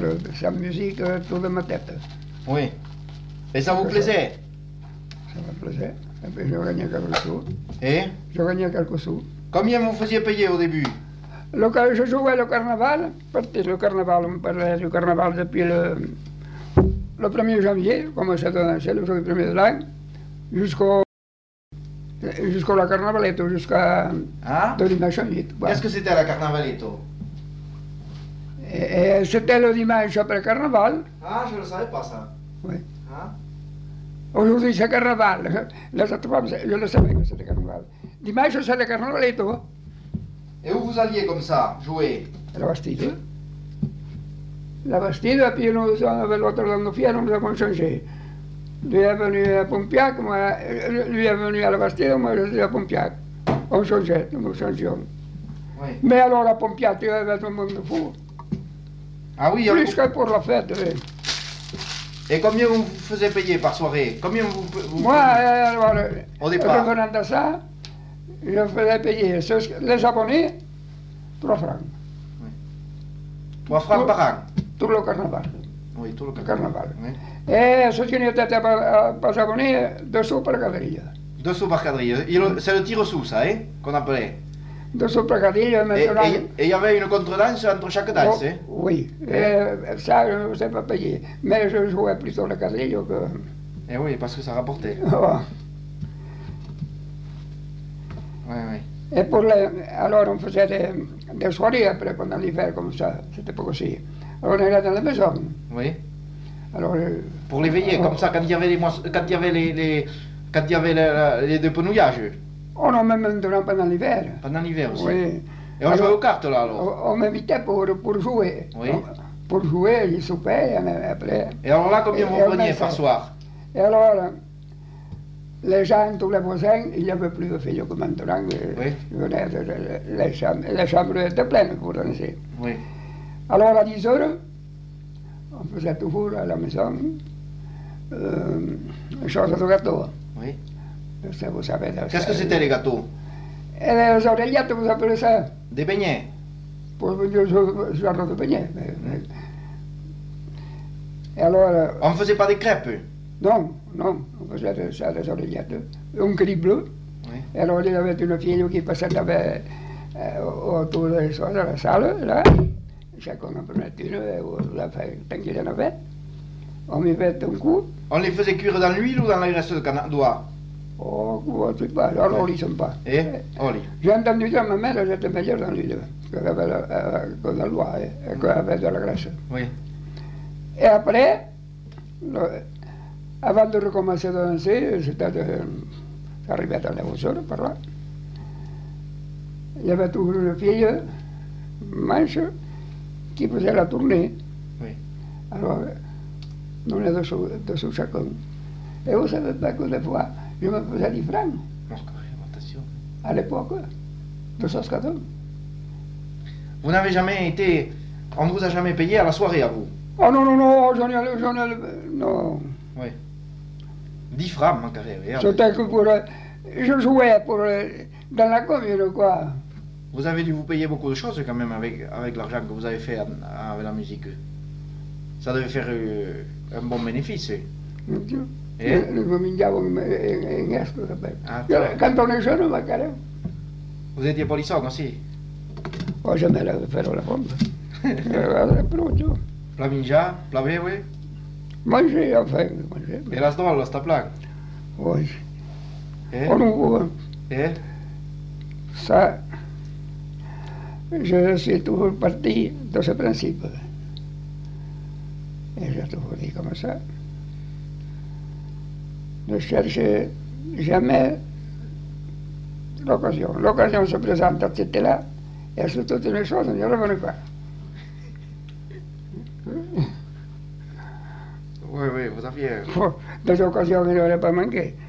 sa musique autour de ma tête. Oui. Et ça vous plaisait? Ça me plaisait. Et puis je gagnais quelques sous. Et Je gagnais quelques sous. combien vous faisiez payer au début? Je jouais le carnaval, le carnaval, on parlait du carnaval depuis le 1er janvier, commençait à danser le jour du 1er de l'an, jusqu'au la carnavalette, jusqu'à Hein? le dimanche 8. Voilà. Qu'est-ce que c'était la Carnavaletto? Et c'était le dimanche après le carnaval. Ah, je ne le savais pas ça. Oui. Hein? Aujourd'hui c'est carnaval. Les autres fois, je le savais que c'était carnaval. Dimanche c'est le carnavaletto. Et où vous alliez comme ça, jouer? La Bastide. La Bastide, et puis nous, avec l'autre l'anno fier, nous avons changé. Lui est venu à Pompiac, moi, lui est venu à la Bastide, moi je suis à Pompiac. On changeait, nous changions. Oui. Mais alors à Pompiac, il y avait tout le monde fou. Ah oui, Plus que pour la fête. Oui. Et combien vous faisiez payer par soirée? Combien vous Moi, alors, Au départ. revenant de ça, je faisais payer les abonnés 3 francs. 3 francs par an? Tout le carnaval. Oui, tout le Carnaval. Oui. Et ceux qui n'étaient pas abonnés, 2 sous par quadrille. 2 sous par quadrille. C'est le tir sous, ça, hein, qu'on appelait. 2 sous par quadrille, Et maintenant. il y avait une contre-danse entre chaque danse, hein? Oui, et ça, je ne sais pas payer. Mais je jouais plutôt la quadrille que. Eh oui, parce que ça rapportait. Oh. Oui, oui. Et alors on faisait des soirées après pendant l'hiver comme ça, c'était pas aussi. Alors on allait dans la maison. Oui. Alors, Pour les veiller, comme ça, quand il y avait les deux penouillages. on en met maintenant pendant l'hiver. Pendant l'hiver aussi. Oui. Et on jouait aux cartes là alors. On m'invitait pour jouer. Oui. Pour jouer, ils soupaient après. Et alors là, combien vous Et on preniez met par ça. soir? Et alors, les gens, tous les voisins, il n'y avait plus de filles comme maintenant. Oui. Les chambres étaient pleines pour danser. Oui. Alors à 10 heures, on faisait toujours à la maison une chose de gâteau. Oui. Ça, vous savez. Qu'est-ce que c'était les gâteaux? Et les oreillettes, vous appelez ça? Des beignets? Pour genre de beignet. Et alors, On ne faisait pas des crêpes? non, on faisait ça, des oreillettes. Un cri bleu. Oui. Et alors, il y avait une fille qui passait autour de la salle, là. Chacun en prenait une, et on l'a fait tant qu'il y en avait. On m'y fait un coup. On les faisait cuire dans l'huile ou dans la graisse de d'oie? Oh, je ne sais pas, alors on ne sent pas. Et oli. J'ai entendu dire ma mère, j'étais meilleure dans l'huile que dans la loi, et qu'avec de la graisse. Oui. Et après, avant de recommencer à danser, ça arrivait à 9 heures par là. Il y avait toujours une fille, manche, qui faisait la tournée. Oui. Alors, nous les dessous chacun. Et vous savez pas que des fois, je me faisais 10 francs à l'époque, de Saskatoon. Vous n'avez jamais été... On ne vous a jamais payé à la soirée à vous? Oh non, j'en ai, non. Oui. 10 francs, mon carré. C'était que pour, je jouais pour, dans la commune, quoi. Vous avez dû vous payer beaucoup de choses quand même avec l'argent que vous avez fait avec la musique. Ça devait faire un bon bénéfice. Nous mangiavamo in Est, Ah, quand on est jeune, magari. Vous étiez polisson aussi? Poi se me la farò la pompa. Brutto. Plaminja, plavewe? Manger, enfin, manger. Et la sdolla sta plan? Oui. Eh? On ouvre Eh? ça. Je suis toujours parti de ce principe. Et j'ai toujours dit comme ça. Ne cherchez jamais l'occasion. L'occasion se présente, c'était là. Et c'est toute une chose, on n'y revenait pas. Oui, oui, vous aviez... Des occasions qui n'auraient pas manqué.